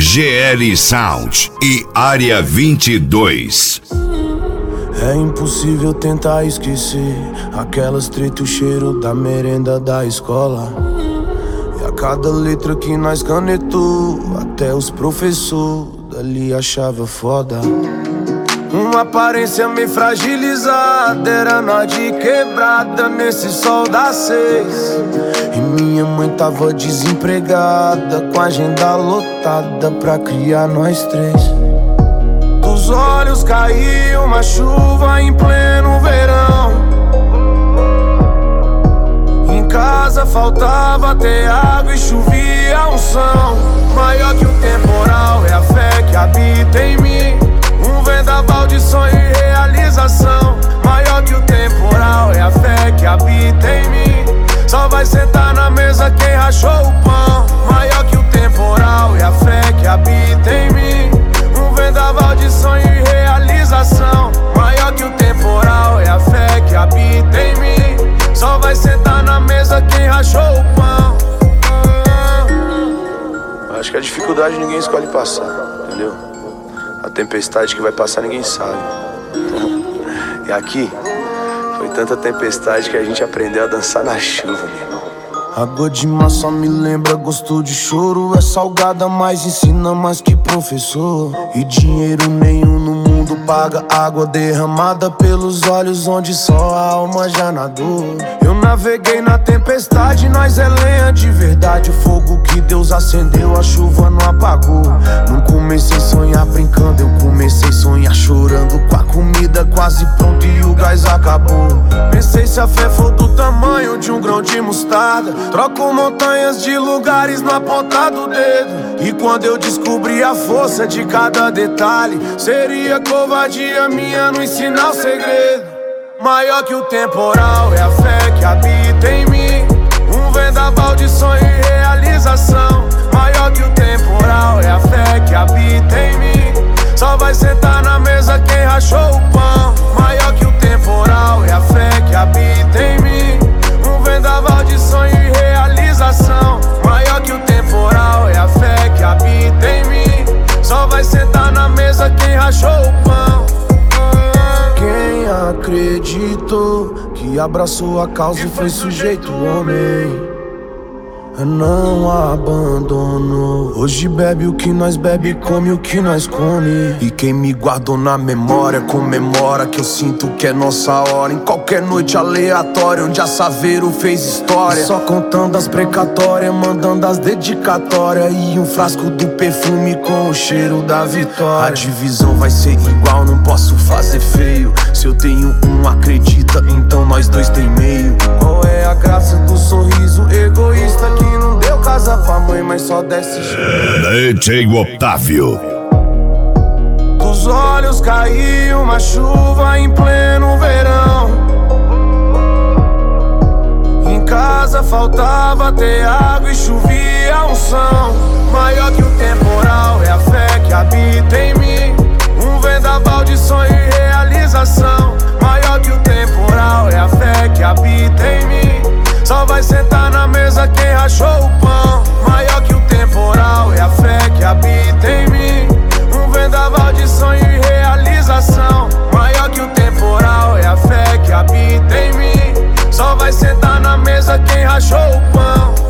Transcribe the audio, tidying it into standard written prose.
GL Sound e Área 22. É impossível tentar esquecer aquelas treta, o cheiro da merenda da escola. E a cada letra que nós canetou, até os professores dali achavam foda. Uma aparência meio fragilizada, era nós de quebrada nesse sol das 6. E minha mãe tava desempregada, com a agenda lotada pra criar nós 3. Dos olhos caiu uma chuva em pleno verão. Em casa faltava ter água e chovia unção. Maior que o temporal é a fé que habita em mim. Um vendaval de sonho e realização. Maior que o temporal é a fé que habita em mim. Só vai sentar na mesa quem rachou o pão. Maior que o temporal é a fé que habita em mim. Um vendaval de sonho e realização. Maior que o temporal é a fé que habita em mim. Só vai sentar na mesa quem rachou o pão. Acho que a dificuldade ninguém escolhe passar, entendeu? A tempestade que vai passar ninguém sabe. E aqui foi tanta tempestade que a gente aprendeu a dançar na chuva, meu irmão. Água de mar só me lembra gosto de choro. É salgada, mas ensina mais que professor. E dinheiro nenhum no mundo paga água derramada pelos olhos onde só a alma já nadou. Eu naveguei na tempestade, nós é lenha de verdade. O fogo que Deus acendeu, a chuva não apagou. Não comecei a sonhar brincando, eu comecei a sonhar chorando. Com a comida quase pronta e o gás acabou. Pensei se a fé for do tamanho de um grão de mostarda, troco montanhas de lugares na ponta do dedo. E quando eu descobri a força de cada detalhe, seria covardia minha não ensinar o segredo. Maior que o temporal é a fé que habita em mim. Um vendaval de sonho e realização. Maior que o temporal é a fé que habita em mim. Só vai sentar na mesa quem rachou o pão. Maior que o temporal é a fé que habita em mim. Um vendaval de sonho e realização. Maior que o temporal é a fé que habita em mim. Só vai sentar na mesa quem rachou o pão. Quem acreditou que abraçou a causa e foi sujeito homem, não abandonou. Hoje bebe o que nós bebe, come o que nós come. E quem me guardou na memória comemora que eu sinto que é nossa hora. Em qualquer noite aleatória onde a Saveiro fez história. Só contando as precatórias, mandando as dedicatórias. E um frasco do perfume com o cheiro da vitória. A divisão vai ser igual, não posso fazer feio. Se eu tenho um, acredita, então nós dois tem meio. Qual é a graça do sorriso egoísta que não deu casa pra mãe, mas só desce DJ Otávio. Dos olhos caiu uma chuva em pleno verão. Em casa faltava ter água e chovia unção. Maior que o temporal é a fé que habita em mim. Um vendaval de sonho e realização. Maior que o temporal é a fé que habita em mim. Só vai sentar na mesa quem rachou o pão. Maior que o temporal é a fé que habita em mim. Um vendaval de sonho e realização. Maior que o temporal é a fé que habita em mim. Só vai sentar na mesa quem rachou o pão.